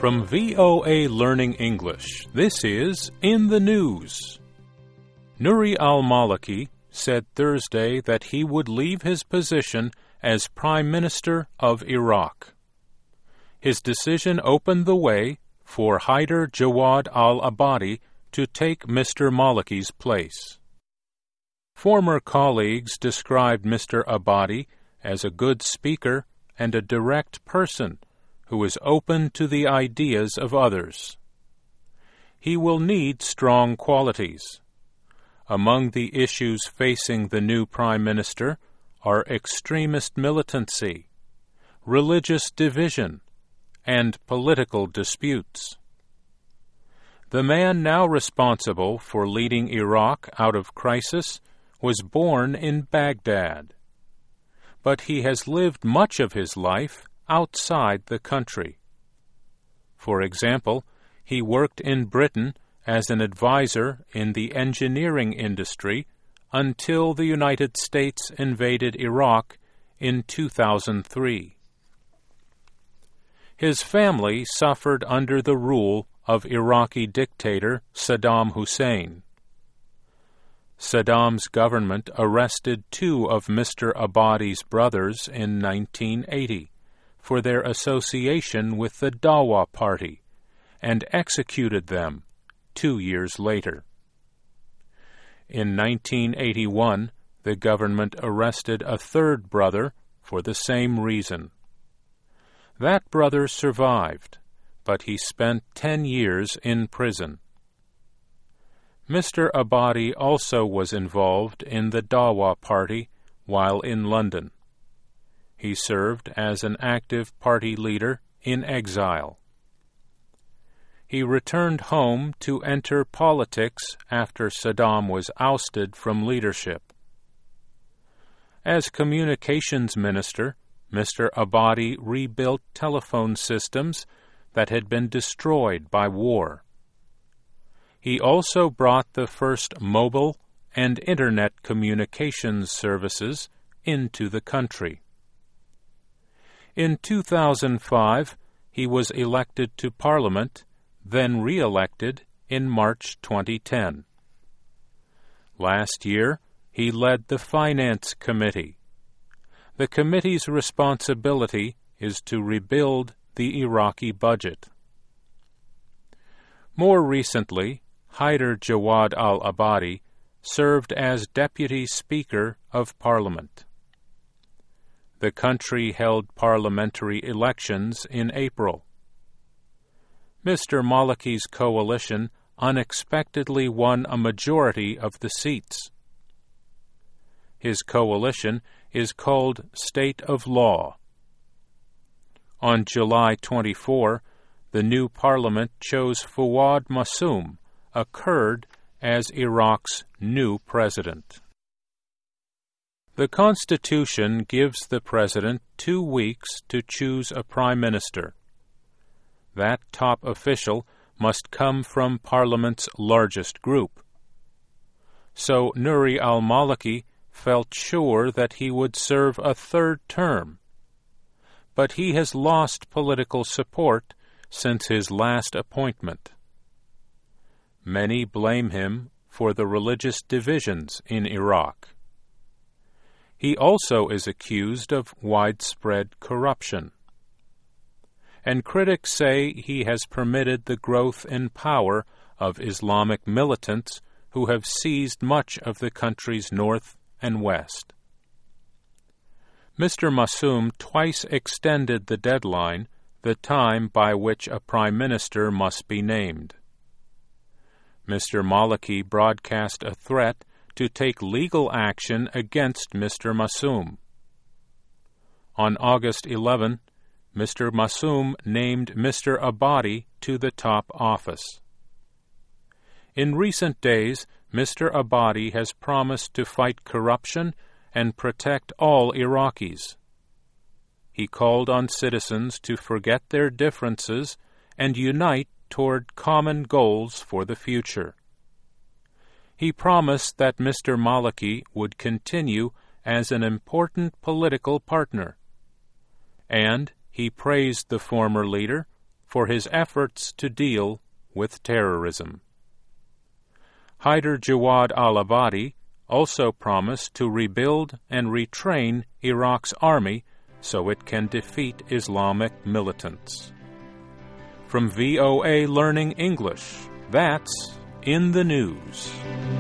From VOA Learning English, this is In the News. Nouri al-Maliki said Thursday that he would leave his position as Prime Minister of Iraq. His decision opened the way for Haider Jawad al-Abadi to take Mr. Maliki's place. Former colleagues described Mr. Abadi as a good speaker and a direct person who is open to the ideas of others. He will need strong qualities. Among the issues facing the new Prime Minister are extremist militancy, religious division, and political disputes. The man now responsible for leading Iraq out of crisis was born in Baghdad, but he has lived much of his life outside the country. For example, he worked in Britain as an advisor in the engineering industry until the United States invaded Iraq in 2003. His family suffered under the rule of Iraqi dictator Saddam Hussein. Saddam's government arrested two of Mr. Abadi's brothers in 1980 for their association with the Dawa Party and executed them 2 years later. In 1981, the government arrested a third brother for the same reason. That brother survived, but he spent 10 years in prison. Mr. Abadi also was involved in the Dawa Party while in London. He served as an active party leader in exile. He returned home to enter politics after Saddam was ousted from leadership. As communications minister, Mr. Abadi rebuilt telephone systems that had been destroyed by war. He also brought the first mobile and Internet communications services into the country. In 2005, he was elected to Parliament, then re-elected in March 2010. Last year, he led the Finance Committee. The committee's responsibility is to rebuild the Iraqi budget. More recently, Haider Jawad al-Abadi served as Deputy Speaker of Parliament. The country held parliamentary elections in April. Mr. Maliki's coalition unexpectedly won a majority of the seats. His coalition is called State of Law. On July 24, the new parliament chose Fawad Massoum, a Kurd, as Iraq's new president. The Constitution gives the president 2 weeks to choose a prime minister. That top official must come from Parliament's largest group. So Nouri al-Maliki felt sure that he would serve a third term. But he has lost political support since his last appointment. Many blame him for the religious divisions in Iraq. He also is accused of widespread corruption. And critics say he has permitted the growth in power of Islamic militants who have seized much of the country's north and west. Mr. Massoum twice extended the deadline, the time by which a prime minister must be named. Mr. Maliki broadcast a threat to take legal action against Mr. Massoum. On August 11, Mr. Massoum named Mr. Abadi to the top office. In recent days, Mr. Abadi has promised to fight corruption and protect all Iraqis. He called on citizens to forget their differences and unite toward common goals for the future. He promised that Mr. Maliki would continue as an important political partner. And he praised the former leader for his efforts to deal with terrorism. Haider Jawad al-Abadi also promised to rebuild and retrain Iraq's army so it can defeat Islamic militants. From VOA Learning English, that's In the News.